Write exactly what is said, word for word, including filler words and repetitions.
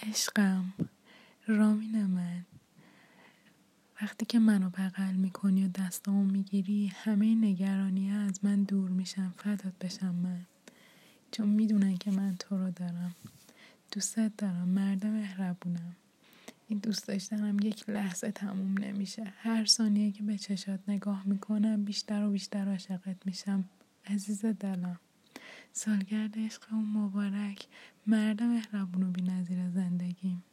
عشقم، رامین من، وقتی که منو بغل میکنی و دستامو میگیری همه نگرانی ها از من دور میشن. فدات بشم من، چون میدونن که من تو رو دارم، دوستت دارم، مرد مهربونم. این دوست داشتنم یک لحظه تموم نمیشه. هر ثانیه که به چشات نگاه میکنم بیشتر و بیشتر عاشقت میشم. عزیز دلم، سالگرد عشقمون مبارک، مرد مهربون و بی‌نظیر زندگیم.